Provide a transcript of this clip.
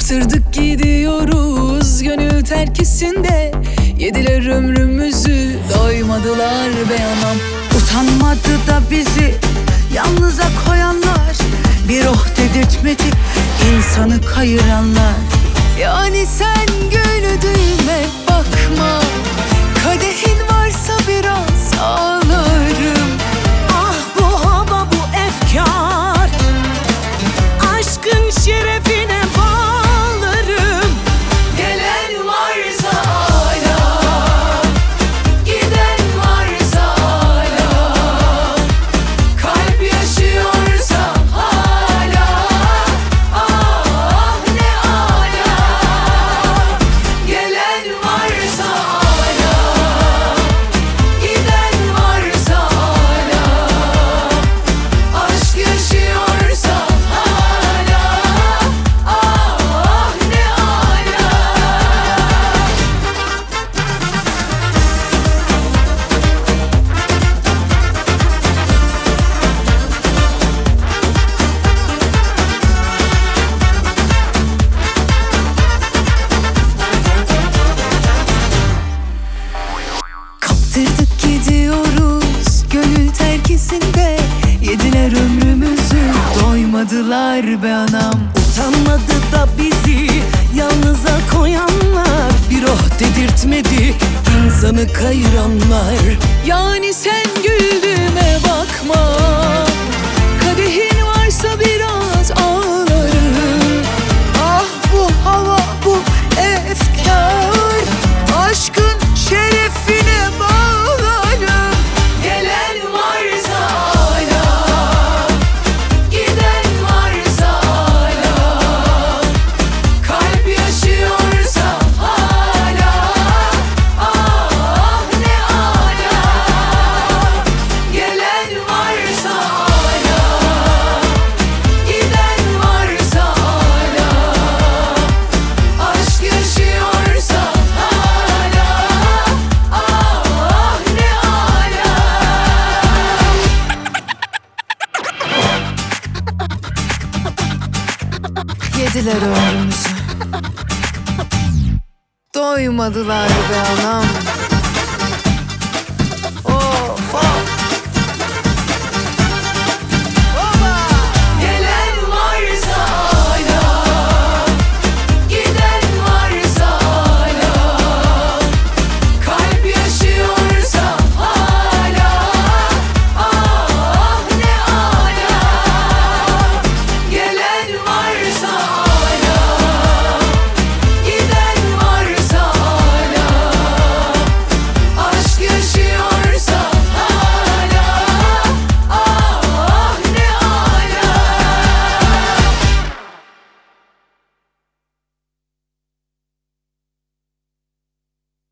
Kaptırdık gidiyoruz gönül terkisinde. Yediler ömrümüzü, doymadılar be anam. Utanmadı da bizi yalnıza koyanlar, bir oh dedirtmedi insanı kayıranlar. Yani sen güldüğüme bakma, kadehin varsa biraz ağlarım. Ah bu hava, bu efkar, aşkın şerefine bağlarım. Gelen varsa hala, giden varsa hala, kalp yaşıyorsa hala, ah ne ala. Gelen varsa hala, giden varsa hala, aşk yaşıyorsa hala, ah ne ala. Kaptırdık gidiyoruz gönül terkisinde. Yediler ömrümüzü, doymadılar be anam. Utanmadı da bizi yalnıza koyanlar, bir oh dedirtmedi insanı kayıranlar. Yani sen güldüğüme bakma, kadehin varsa biraz ağlarım. Ah bu hava, bu efkar, aşkın şerefine bağlarım. Gelen varsa hala, giden varsa hala, kalp yaşıyorsa hala, ah ne ala. Gelen varsa hala, giden varsa hala, aşk yaşıyorsa hala, ah ne ala. Yediler ömrümüzü, doymadılar be anam.